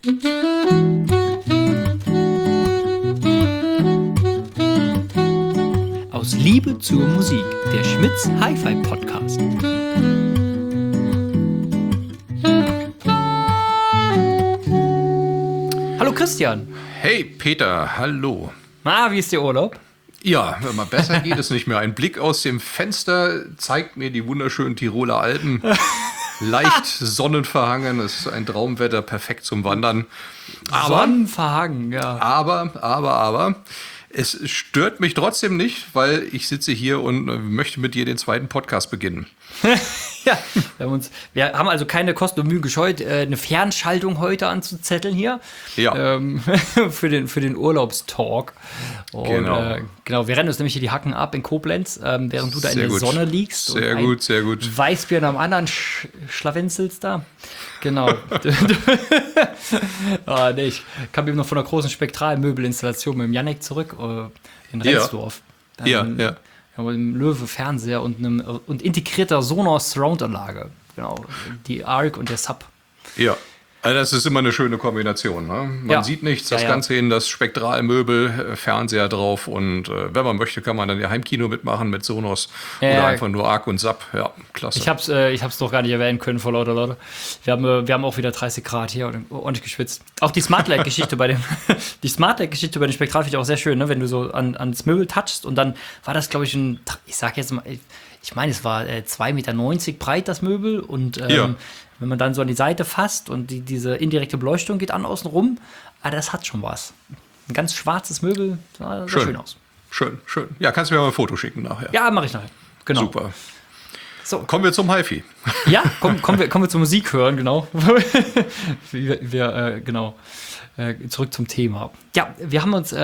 Aus Liebe zur Musik, der Schmitz Hi-Fi Podcast. Hallo Christian. Hey Peter, hallo. Na, wie ist der Urlaub? Ja, wenn man besser geht es nicht mehr. Ein Blick aus dem Fenster zeigt mir die wunderschönen Tiroler Alpen. Leicht sonnenverhangen, es ist ein Traumwetter, perfekt zum Wandern. Sonnenverhangen, ja. Aber, es stört mich trotzdem nicht, weil ich sitze hier und möchte mit dir den zweiten Podcast beginnen. Ja, wir haben also keine Kosten und Mühen gescheut, eine Fernschaltung heute anzuzetteln hier. Ja. Für den Urlaubstalk. Und, Genau. Wir rennen uns nämlich hier die Hacken ab in Koblenz, während du da in der Sonne liegst. Sehr gut. Weißbier am anderen schlawenzelst da. Genau. Ich kam eben noch von einer großen Spektralmöbelinstallation mit dem Jannik zurück in Rendsdorf. Ja. Mit einem Löwe-Fernseher und integrierter Sonos-Surround-Anlage. Genau, die Arc und der Sub. Ja, also das ist immer eine schöne Kombination. Ne? Man sieht nichts, das Ganze in das Spektralmöbel, Fernseher drauf und wenn man möchte, kann man dann ihr Heimkino mitmachen mit Sonos oder einfach nur Arc und Sub. Ja, klasse. Ich hab's doch gar nicht erwähnen können vor lauter Leute. Wir haben auch wieder 30 Grad hier und ordentlich geschwitzt. Auch die Smart-Light-Geschichte bei dem Spektral finde ich auch sehr schön, ne? Wenn du so ans Möbel touchst und dann war das, glaube ich, ich sag jetzt mal, ich meine, es war 2,90 Meter breit, das Möbel. Und wenn man dann so an die Seite fasst und diese indirekte Beleuchtung geht an außen rum, das hat schon was. Ein ganz schwarzes Möbel, sah schön aus. Schön. Ja, kannst du mir mal ein Foto schicken nachher. Ja, mache ich nachher. Genau. Super. So. Kommen wir zum HiFi. Ja, kommen wir zur Musik hören, genau. Zurück zum Thema. Ja, ich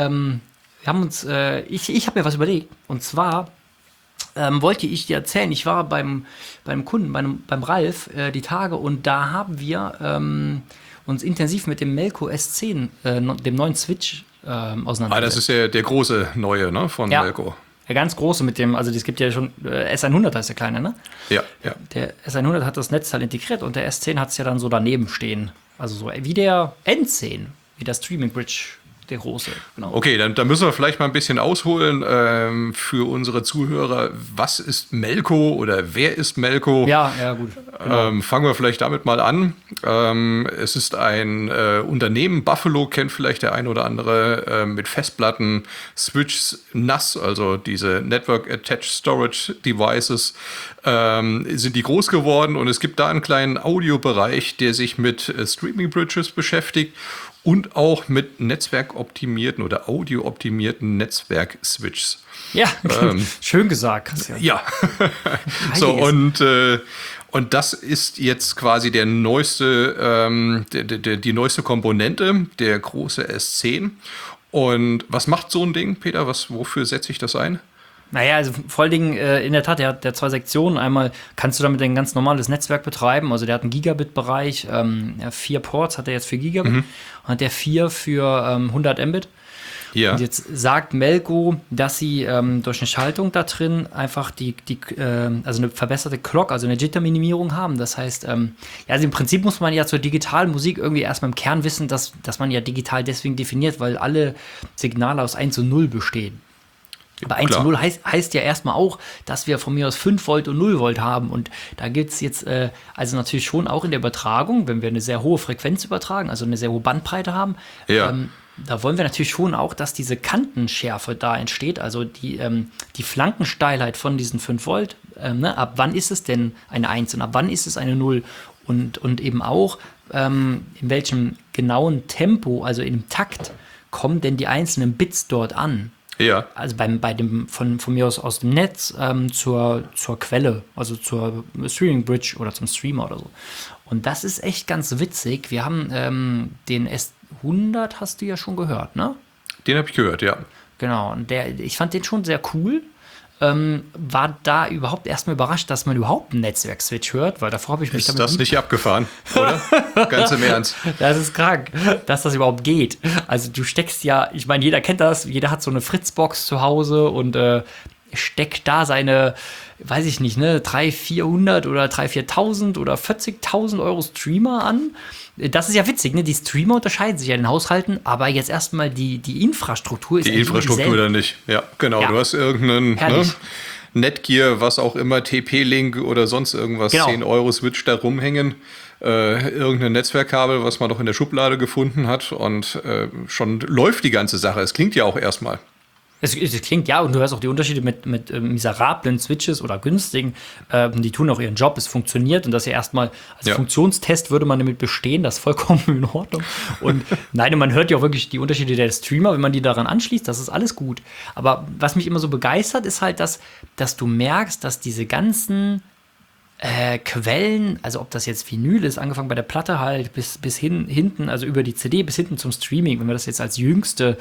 habe mir was überlegt. Und zwar wollte ich dir erzählen, ich war beim Kunden, beim Ralf, die Tage, und da haben wir uns intensiv mit dem Melco S10, dem neuen Switch, auseinandergesetzt. Das ist ja der große neue, ne, von Melco. Der ganz große mit dem, also es gibt ja schon, S100 heißt der kleine, ne? Ja. Der S100 hat das Netzteil integriert und der S10 hat es ja dann so daneben stehen. Also so wie der N10, wie der Streaming Bridge. Der große, genau. Okay, dann müssen wir vielleicht mal ein bisschen ausholen für unsere Zuhörer. Was ist Melco oder wer ist Melco? Ja, gut. Genau. Fangen wir vielleicht damit mal an. Es ist ein Unternehmen, Buffalo kennt vielleicht der ein oder andere, mit Festplatten, Switches, NAS, also diese Network Attached Storage Devices, sind die groß geworden. Und es gibt da einen kleinen Audiobereich, der sich mit Streaming Bridges beschäftigt. Und auch mit netzwerkoptimierten oder audiooptimierten Netzwerk-Switches. Ja, schön gesagt, Christian. Ja. So, und das ist jetzt quasi der neueste, die neueste Komponente, der große S10. Und was macht so ein Ding, Peter? Wofür setze ich das ein? Naja, also vor allen Dingen, in der Tat, der hat 2 Sektionen. Einmal kannst du damit ein ganz normales Netzwerk betreiben. Also der hat einen Gigabit-Bereich, 4 Ports hat er jetzt für Gigabit und hat der 4 für 100 Mbit. Ja. Und jetzt sagt Melco, dass sie durch eine Schaltung da drin einfach also eine verbesserte Clock, also eine Jitter-Minimierung haben. Das heißt, also im Prinzip muss man ja zur digitalen Musik irgendwie erstmal im Kern wissen, dass man ja digital deswegen definiert, weil alle Signale aus 1 und 0 bestehen. Aber 1 und 0 heißt ja erstmal auch, dass wir von mir aus 5 Volt und 0 Volt haben. Und da gibt es jetzt also natürlich schon auch in der Übertragung, wenn wir eine sehr hohe Frequenz übertragen, also eine sehr hohe Bandbreite haben, da wollen wir natürlich schon auch, dass diese Kantenschärfe da entsteht, also die Flankensteilheit von diesen 5 Volt. Ab wann ist es denn eine 1 und ab wann ist es eine 0? Und eben auch, in welchem genauen Tempo, also im Takt, kommen denn die einzelnen Bits dort an? Ja. Also bei dem von mir aus dem Netz zur Quelle, also zur Streaming Bridge oder zum Streamer oder so. Und das ist echt ganz witzig. Wir haben den S100, hast du ja schon gehört, ne? Den habe ich gehört, ja. Genau, und ich fand den schon sehr cool. War da überhaupt erstmal überrascht, dass man überhaupt einen Netzwerk-Switch hört, weil davor habe ich mich damit... Ist das nicht abgefahren, oder? Ganz im Ernst. Das ist krank, dass das überhaupt geht. Also du steckst ja, ich meine, jeder kennt das, jeder hat so eine Fritzbox zu Hause und steckt da seine, weiß ich nicht, ne, 300, 400 oder 3.000, 4.000 oder 40.000 Euro Streamer an. Das ist ja witzig, ne? Die Streamer unterscheiden sich ja in den Haushalten, aber jetzt erstmal die Infrastruktur ist die Infrastruktur dann nicht. Ja, genau. Ja. Du hast irgendeinen Netgear, was auch immer, TP-Link oder sonst irgendwas, 10 Euro Switch da rumhängen. Irgendein Netzwerkkabel, was man doch in der Schublade gefunden hat und schon läuft die ganze Sache. Es klingt ja auch erstmal. Es klingt, ja, und du hörst auch die Unterschiede mit miserablen Switches oder günstigen. Die tun auch ihren Job, es funktioniert und das ja erstmal als Funktionstest würde man damit bestehen, das ist vollkommen in Ordnung. Und nein, man hört ja auch wirklich die Unterschiede der Streamer, wenn man die daran anschließt, das ist alles gut. Aber was mich immer so begeistert, ist halt, dass du merkst, dass diese ganzen Quellen, also ob das jetzt Vinyl ist, angefangen bei der Platte halt bis hinten, also über die CD bis hinten zum Streaming, wenn wir das jetzt als jüngste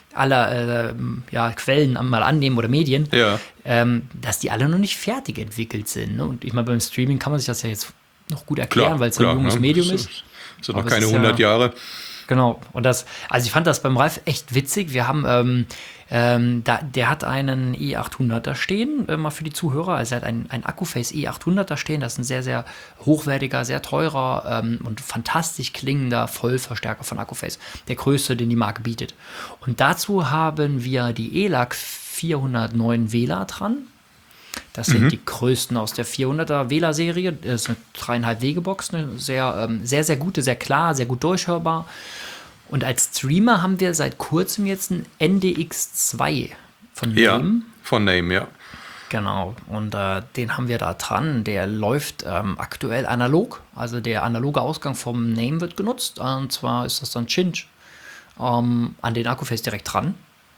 aller Quellen mal annehmen oder Medien, dass die alle noch nicht fertig entwickelt sind. Ne? Und ich meine, beim Streaming kann man sich das ja jetzt noch gut erklären, weil es ein junges Medium ist. Das sind noch keine 100 Jahre. Genau. Und also ich fand das beim Ralf echt witzig. Wir haben, der hat einen E800 da stehen, mal für die Zuhörer. Also er hat einen Accuphase E800 da stehen. Das ist ein sehr, sehr hochwertiger, sehr teurer und fantastisch klingender Vollverstärker von Accuphase. Der größte, den die Marke bietet. Und dazu haben wir die ELAC 409 Wähler dran. Das sind die größten aus der 400er Wähler-Serie. Das ist eine 3,5 Wege-Box, eine sehr, sehr gute, sehr klar, sehr gut durchhörbar. Und als Streamer haben wir seit kurzem jetzt einen NDX2 von Name. Ja, von Name, ja. Genau, und den haben wir da dran. Der läuft aktuell analog. Also der analoge Ausgang vom Name wird genutzt. Und zwar ist das dann Cinch an den Accuphase direkt dran.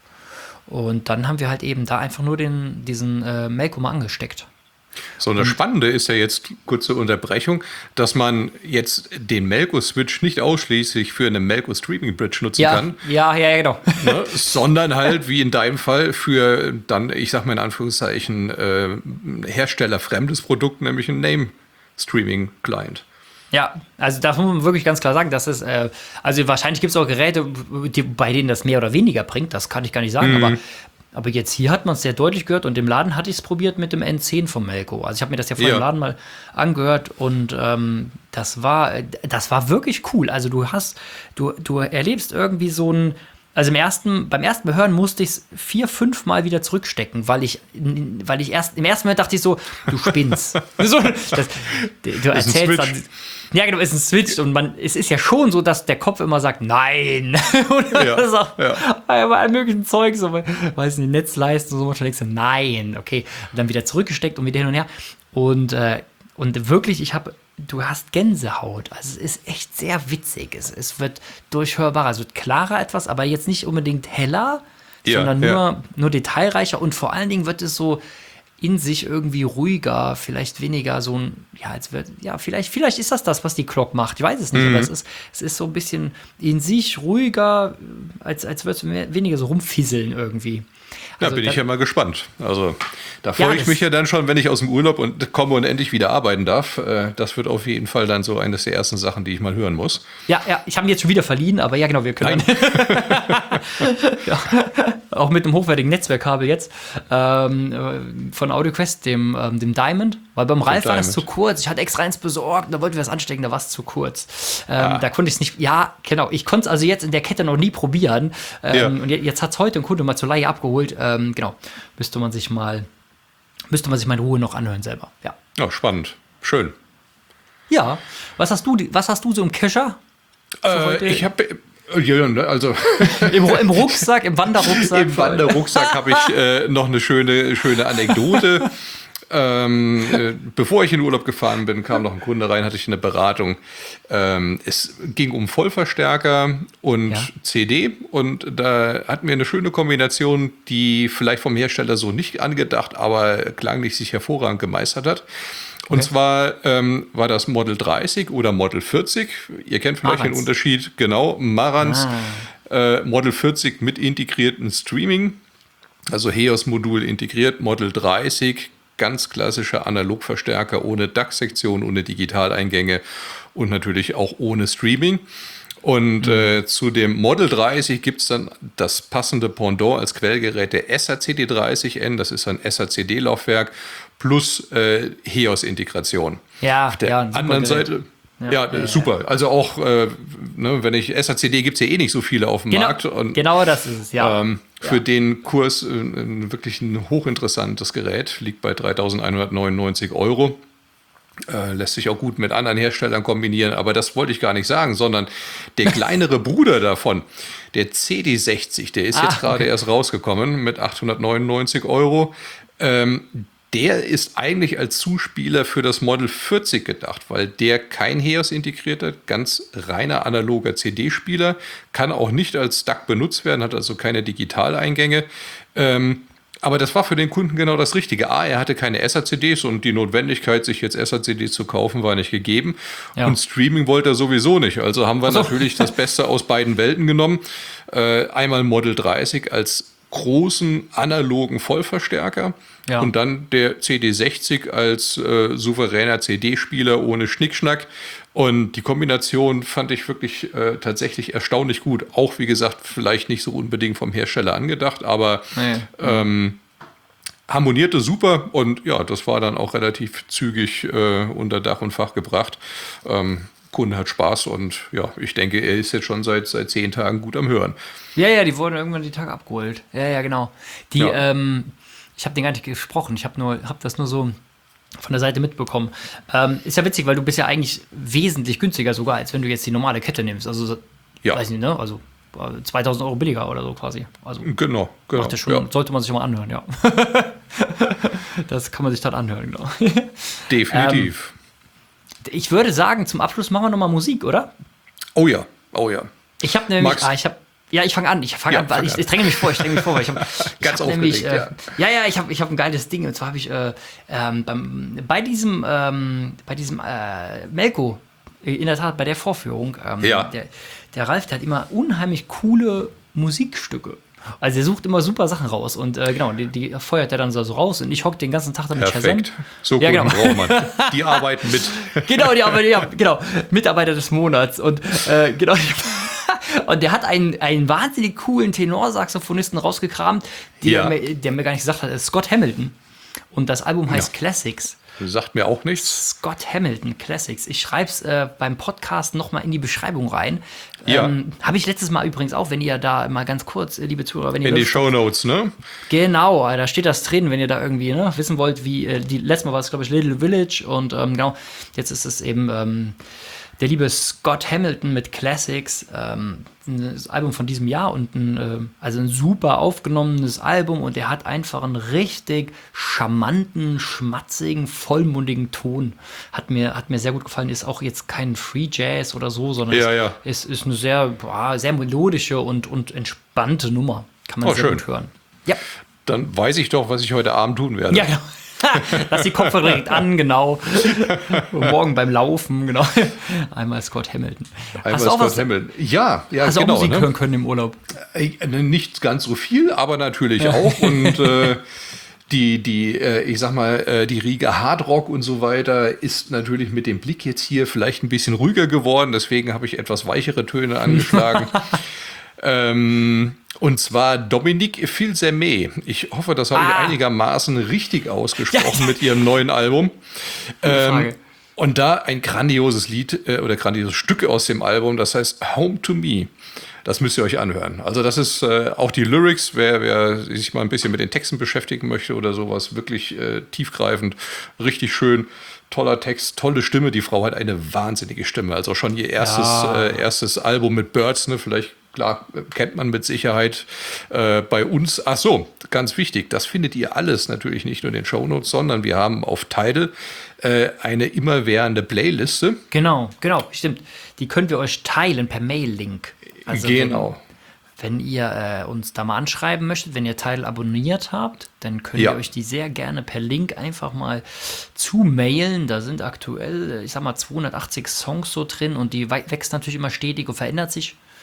Und dann haben wir halt eben da einfach nur diesen Melco mal angesteckt. So eine spannende ist ja jetzt, kurze Unterbrechung, dass man jetzt den Melco-Switch nicht ausschließlich für eine Melco-Streaming-Bridge nutzen kann. Ja, genau. Ne, sondern halt, wie in deinem Fall, für dann, ich sag mal in Anführungszeichen, herstellerfremdes Produkt, nämlich ein Name-Streaming-Client. Ja, also das muss man wirklich ganz klar sagen, das ist, also wahrscheinlich gibt es auch Geräte, bei denen das mehr oder weniger bringt, das kann ich gar nicht sagen, aber jetzt hier hat man es sehr deutlich gehört und im Laden hatte ich es probiert mit dem N10 vom Melco. Also ich habe mir das ja vorher im Laden mal angehört und das war wirklich cool. Also du erlebst irgendwie so ein, also beim ersten Hören musste ich es 4-5 Mal wieder zurückstecken, weil ich erst, im ersten Moment dachte ich so, du spinnst. Du erzählst dann, ja genau, ist ein Switch und es ist ja schon so, dass der Kopf immer sagt, nein. Und das ist auch bei allem möglichen Zeug, so, weiß nicht, Netzleistung, so manchmal denkst du, nein, okay. Und dann wieder zurückgesteckt und wieder hin und her. Und wirklich, du hast Gänsehaut. Also es ist echt sehr witzig. Es wird durchhörbarer, es wird klarer etwas, aber jetzt nicht unbedingt heller, sondern nur detailreicher und vor allen Dingen wird es so in sich irgendwie ruhiger, vielleicht weniger so ein, vielleicht ist das, was die Clock macht. Ich weiß es nicht, aber es ist so ein bisschen in sich ruhiger, als würde es weniger so rumfisseln irgendwie. Also bin ich ja mal gespannt. Also da freue ich mich ja dann schon, wenn ich aus dem Urlaub komme und endlich wieder arbeiten darf. Das wird auf jeden Fall dann so eines der ersten Sachen, die ich mal hören muss. Ja, ich habe ihn jetzt schon wieder verliehen, aber ja genau, wir können auch mit einem hochwertigen Netzwerkkabel jetzt von AudioQuest, dem Diamond, weil beim Ralf war das zu kurz. Ich hatte extra eins besorgt, da wollten wir es anstecken, da war es zu kurz. Da konnte ich es nicht, genau, ich konnte es also jetzt in der Kette noch nie probieren. Und jetzt hat es heute ein Kunde mal zur Leihe abgeholt. Genau, müsste man sich mal in Ruhe noch anhören selber. Ja, spannend. Schön. Ja, was hast du so im Kescher? Ich habe also im Rucksack, im Wanderrucksack. Im Wanderrucksack habe ich noch eine schöne Anekdote. Bevor ich in den Urlaub gefahren bin, kam noch ein Kunde rein, hatte ich eine Beratung. Es ging um Vollverstärker und CD und da hatten wir eine schöne Kombination, die vielleicht vom Hersteller so nicht angedacht, aber klanglich sich hervorragend gemeistert hat. Und zwar war das Model 30 oder Model 40. Ihr kennt vielleicht den Unterschied. Genau, Marantz Model 40 mit integrierten Streaming, also HEOS-Modul integriert, Model 30 ganz klassischer Analogverstärker ohne DAC-Sektion, ohne Digitaleingänge und natürlich auch ohne Streaming. Und zu dem Model 30 gibt es dann das passende Pendant als Quellgerät der SACD30N. Das ist ein SACD-Laufwerk plus HEOS-Integration. Ja, auf der anderen Seite. Ja, super. Also auch, wenn ich SACD gibt es ja eh nicht so viele auf dem Markt. Und, genau das ist es, ja. Für den Kurs wirklich ein hochinteressantes Gerät, liegt bei 3.199 €. Lässt sich auch gut mit anderen Herstellern kombinieren, aber das wollte ich gar nicht sagen, sondern der kleinere Bruder davon, der CD60, der ist jetzt gerade erst rausgekommen mit 899 €. Der ist eigentlich als Zuspieler für das Model 40 gedacht, weil der kein HEOS integriert hat, ganz reiner analoger CD-Spieler, kann auch nicht als DAC benutzt werden, hat also keine Digitaleingänge. Aber das war für den Kunden genau das Richtige. Er hatte keine SACDs und die Notwendigkeit, sich jetzt SACDs zu kaufen, war nicht gegeben. Ja. Und Streaming wollte er sowieso nicht. Also haben wir natürlich das Beste aus beiden Welten genommen. Einmal Model 30 als großen analogen Vollverstärker und dann der CD60 als souveräner CD-Spieler ohne Schnickschnack. Und die Kombination fand ich wirklich tatsächlich erstaunlich gut. Auch, wie gesagt, vielleicht nicht so unbedingt vom Hersteller angedacht, aber harmonierte super. Und ja, das war dann auch relativ zügig unter Dach und Fach gebracht. Kunde hat Spaß und ja, ich denke, er ist jetzt schon seit 10 Tagen gut am Hören. Ja, die wurden irgendwann die Tage abgeholt. Ja, genau. Ich habe den gar nicht gesprochen. Ich habe das nur so von der Seite mitbekommen. Ist ja witzig, weil du bist ja eigentlich wesentlich günstiger sogar, als wenn du jetzt die normale Kette nimmst. Also, weiß nicht, ne? Also 2.000 € billiger oder so quasi. Also, genau. Macht das schon, sollte man sich mal anhören, ja. Das kann man sich dann anhören, genau. Definitiv. Ich würde sagen, zum Abschluss machen wir nochmal Musik, oder? Oh ja. Ich habe nämlich, ich fange an. Ich dränge mich vor, weil ich habe ganz aufgeregt, ich habe ein geiles Ding. Und zwar habe ich bei diesem Melco, in der Tat bei der Vorführung, der Ralf, der hat immer unheimlich coole Musikstücke. Also er sucht immer super Sachen raus und die feuert er dann so raus und ich hocke den ganzen Tag damit Shazam. So Kunden braucht man. Die arbeiten mit. Genau, Mitarbeiter des Monats und und der hat einen wahnsinnig coolen Tenorsaxophonisten rausgekramt, der mir gar nicht gesagt hat, ist Scott Hamilton. Und das Album heißt Classics. Sagt mir auch nichts. Scott Hamilton Classics. Ich schreibe es beim Podcast nochmal in die Beschreibung rein. Habe ich letztes Mal übrigens auch, wenn ihr da mal ganz kurz, liebe Zuhörer, wenn ihr in die Shownotes, ne? Genau, da steht das drin, wenn ihr da irgendwie wissen wollt, wie letztes Mal war es, glaube ich, Little Village und jetzt ist es eben der liebe Scott Hamilton mit Classics, das Album von diesem Jahr und ein super aufgenommenes Album und er hat einfach einen richtig charmanten, schmatzigen, vollmundigen Ton. Hat mir sehr gut gefallen, ist auch jetzt kein Free Jazz oder so, sondern es ist eine sehr melodische und entspannte Nummer. Kann man sehr gut hören. Ja. Dann weiß ich doch, was ich heute Abend tun werde. Ja, genau. Lass die Kopfhörer direkt an, genau. Und morgen beim Laufen, genau. Einmal Scott Hamilton. Hast du auch Hamilton. Ja, hast du auch Musik hören können im Urlaub? Nicht ganz so viel, aber natürlich auch. Und ich sag mal, die Riege Hardrock und so weiter ist natürlich mit dem Blick jetzt hier vielleicht ein bisschen ruhiger geworden. Deswegen habe ich etwas weichere Töne angeschlagen. Und zwar Dominique Fils-Aimé. Ich hoffe, das habe ich einigermaßen richtig ausgesprochen mit ihrem neuen Album. Und da ein grandioses Lied oder grandioses Stück aus dem Album, das heißt Home to Me. Das müsst ihr euch anhören. Also das ist auch die Lyrics, wer sich mal ein bisschen mit den Texten beschäftigen möchte oder sowas, wirklich tiefgreifend, richtig schön. Toller Text, tolle Stimme. Die Frau hat eine wahnsinnige Stimme. Also schon ihr erstes Album mit Birds, ne? Vielleicht, klar, kennt man mit Sicherheit bei uns. Ach so, ganz wichtig, das findet ihr alles natürlich nicht nur in den Shownotes, sondern wir haben auf Tidal eine immerwährende Playliste. Genau, stimmt. Die können wir euch teilen per Mail-Link. Also genau. Wenn ihr uns da mal anschreiben möchtet, wenn ihr Tidal abonniert habt, dann könnt ihr euch die sehr gerne per Link einfach mal zumailen. Da sind aktuell, ich sag mal, 280 Songs so drin und die wächst natürlich immer stetig und verändert sich.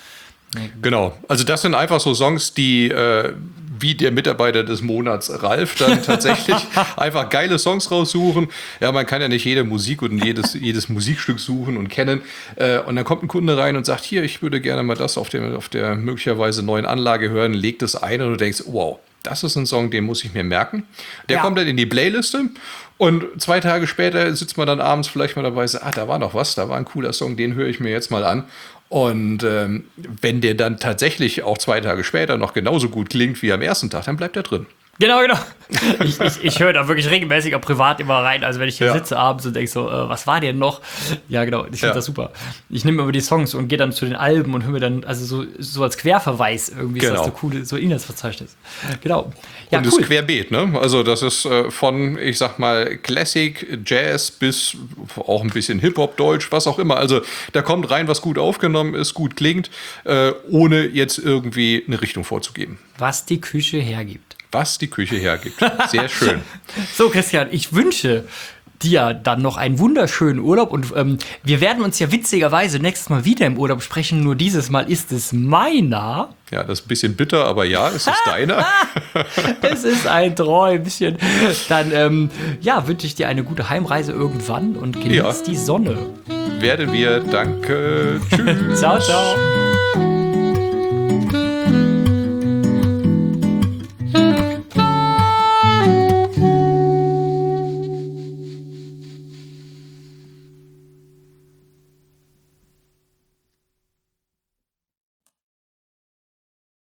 Genau. Also das sind einfach so Songs, die wie der Mitarbeiter des Monats Ralf dann tatsächlich einfach geile Songs raussuchen. Ja, man kann ja nicht jede Musik und jedes Musikstück suchen und kennen. Und dann kommt ein Kunde rein und sagt, hier, ich würde gerne mal das auf der möglicherweise neuen Anlage hören, legt es ein und du denkst, wow, das ist ein Song, den muss ich mir merken. Der kommt dann in die Playliste und 2 Tage später sitzt man dann abends vielleicht mal dabei und sagt, da war noch was, da war ein cooler Song, den höre ich mir jetzt mal an. Und wenn der dann tatsächlich auch 2 Tage später noch genauso gut klingt wie am ersten Tag, dann bleibt er drin. Genau. Ich höre da wirklich regelmäßig auch privat immer rein. Also wenn ich hier sitze abends und denke so, was war denn noch? Ja, genau, ich finde das super. Ich nehme immer die Songs und gehe dann zu den Alben und höre mir dann, also so als Querverweis irgendwie ist das so cool, so Inhaltsverzeichnis. Genau. Ja, und cool. Ist querbeet, ne? Also das ist von, ich sag mal, Classic, Jazz bis auch ein bisschen Hip-Hop, Deutsch, was auch immer. Also da kommt rein, was gut aufgenommen ist, gut klingt, ohne jetzt irgendwie eine Richtung vorzugeben. Was die Küche hergibt. Was die Küche hergibt. Sehr schön. So, Christian, ich wünsche dir dann noch einen wunderschönen Urlaub und wir werden uns ja witzigerweise nächstes Mal wieder im Urlaub sprechen, nur dieses Mal ist es meiner. Ja, das ist ein bisschen bitter, aber ja, es ist deiner. Es ist ein Träumchen. Dann wünsche ich dir eine gute Heimreise irgendwann und genieß die Sonne. Werden wir. Danke. Tschüss. Ciao, ciao.